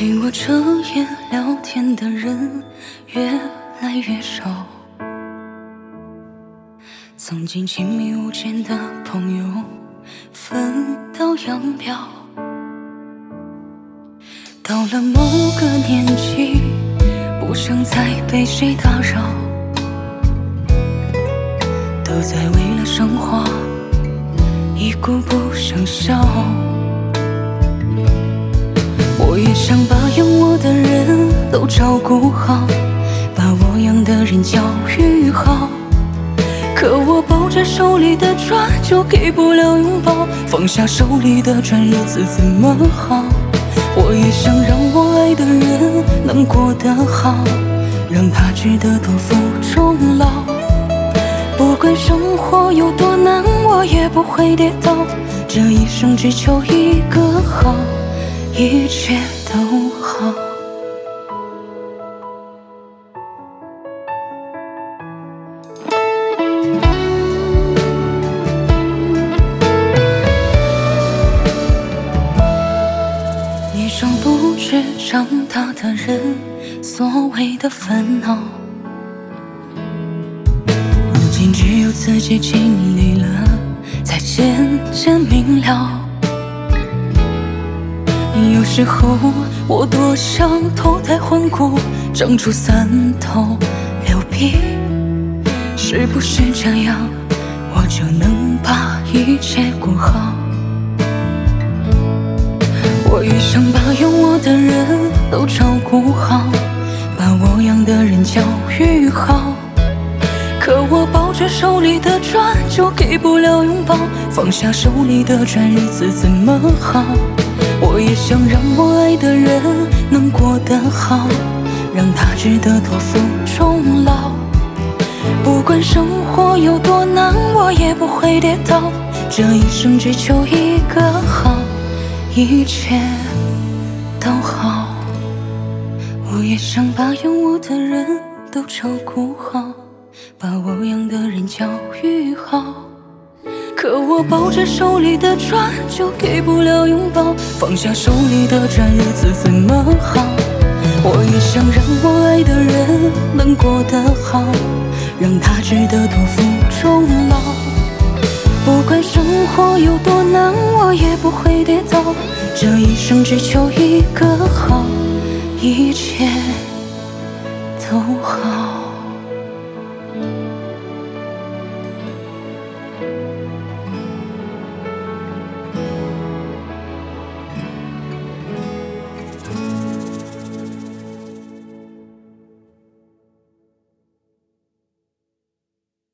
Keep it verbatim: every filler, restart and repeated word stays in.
陪我彻夜聊天的人越来越少，曾经亲密无间的朋友分道扬镳。到了某个年纪，不想再被谁打扰，都在为了生活一哭不想笑。我也想把养我的人都照顾好，把我养的人教育好，可我抱着手里的砖就给不了拥抱，放下手里的砖日子怎么好？我也想让我爱的人能过得好，让他值得托付终老。不管生活有多难，我也不会跌倒，这一生只求一个好，一切都好。一双不知长大的人所谓的烦恼，如今只有自己经历了才渐渐明了。有时候我多想脱胎换骨，长出三头六臂，是不是这样我就能把一切过好？我也想把养我的人都照顾好，把我养的人教育好，可我抱着手里的砖就给不了拥抱，放下手里的砖日子怎么好？我也想让我爱的人能过得好，让他值得托付终老。不管生活有多难，我也不会跌倒，这一生只求一个好，一切都好。我也想把养我的人都照顾好，把我养的人教育好，可我抱着手里的砖就给不了拥抱，放下手里的砖日子怎么好？我也想让我爱的人能过得好，让他值得托付终老。不管生活有多难，我也不会跌倒，这一生只求一个